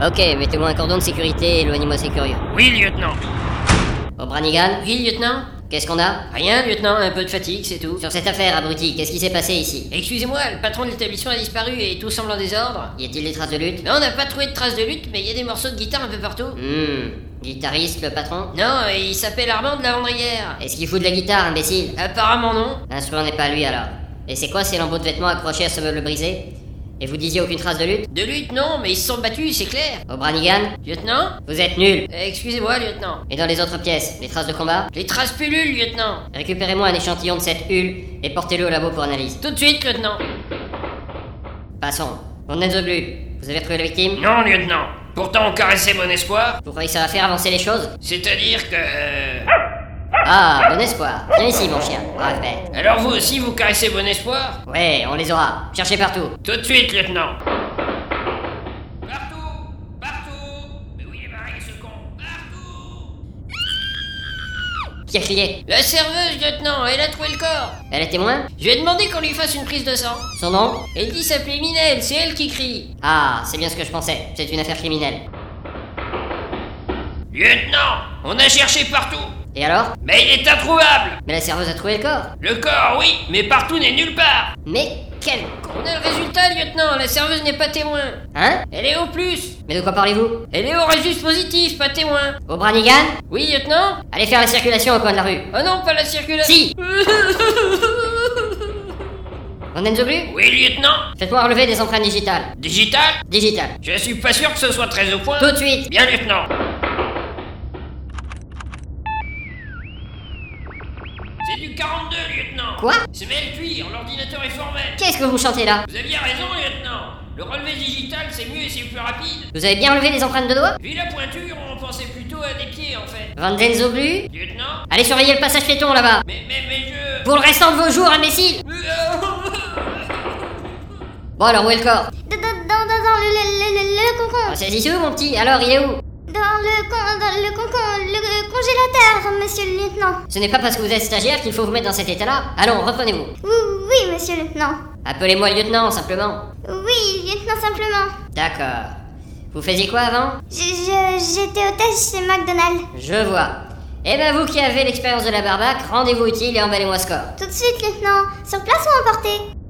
Ok, mettez-moi un cordon de sécurité et éloignez-moi ces curieux. Oui, lieutenant. O'Branigan, Oui, lieutenant. qu'est-ce qu'on a? Rien, lieutenant, un peu de fatigue, c'est tout. Sur cette affaire, abruti, qu'est-ce qui s'est passé ici? Excusez-moi, le patron de l'établissement a disparu et tout semble en désordre. Y a-t-il des traces de lutte? Non, on n'a pas trouvé de traces de lutte, mais il y a des morceaux de guitare un peu partout. Guitariste, le patron? Non, il s'appelle Armand de la Vendrière. Est-ce qu'il fout de la guitare, imbécile? Apparemment non. L'instrument n'est pas lui alors. Et c'est quoi ces lambeaux de vêtements accrochés à ce meuble brisé? Et vous disiez aucune trace de lutte? De lutte, non, mais ils se sont battus, c'est clair. O'Branigan, Lieutenant. vous êtes nul. Excusez-moi, lieutenant. Et dans les autres pièces, les traces de combat? Les traces pullules, lieutenant. Récupérez-moi un échantillon de cette hulle et portez-le au labo pour analyse. Tout de suite, lieutenant. Passons. On est obus. Vous avez retrouvé la victime? Non, lieutenant. Pourtant, on caressait bon espoir. Vous croyez que ça va faire avancer les choses? C'est-à-dire que... Ah, bon espoir. Viens ici, mon chien. Brave bête. Alors vous aussi, vous caressez bon espoir? Ouais, on les aura. Cherchez partout. Tout de suite, lieutenant. Partout. Partout. Mais où il est barré, ce con? Partout. Qui a crié? La serveuse, lieutenant, elle a trouvé le corps. Elle est témoin? Je lui ai demandé qu'on lui fasse une prise de sang. Son nom? Elle dit s'appeler Minel, c'est elle qui crie. Ah, c'est bien ce que je pensais. C'est une affaire criminelle. Lieutenant, on a cherché partout. Et alors? Mais il est introuvable. Mais la serveuse a trouvé le corps. Le corps, oui, mais partout n'est nulle part. Mais quel con! On a le résultat, lieutenant, la serveuse n'est pas témoin. Hein? Elle est au plus. Mais de quoi parlez-vous? Elle est au registre positif, pas témoin. O'Branigan? Oui, lieutenant? Allez faire la circulation au coin de la rue. Oh non, pas la circulation. Si! On est obus? Oui, lieutenant. Faites-moi relever des empreintes digitales. Digital? Digital. Je suis pas sûr que ce soit très au point. Tout de suite! Bien, lieutenant. C'est du 42, lieutenant. Quoi? Semelle cuir, l'ordinateur est formel. Qu'est-ce que vous chantez là? Vous aviez raison, lieutenant. Le relevé digital, c'est mieux et c'est plus rapide. Vous avez bien relevé des empreintes de doigts? Vu la pointure, on pensait plutôt à des pieds, en fait. Van den Zoblu? Lieutenant? Allez surveiller le passage piéton là-bas. Mais je... Pour le restant de vos jours, imbécile! Bon alors, où est le corps? Dans le concombre. Ah, saisissez-vous, mon petit. Alors, il est où? Dans le congélateur, monsieur le lieutenant. Ce n'est pas parce que vous êtes stagiaire qu'il faut vous mettre dans cet état-là. Allons, reprenez-vous. Oui, monsieur le lieutenant. Appelez-moi lieutenant, simplement. Oui, lieutenant, simplement. D'accord. Vous faisiez quoi avant? J'étais hôtesse chez McDonald's. Je vois. Eh ben vous qui avez l'expérience de la barbaque, rendez-vous utile et emballez-moi ce corps. Tout de suite, lieutenant. Sur place ou emporté?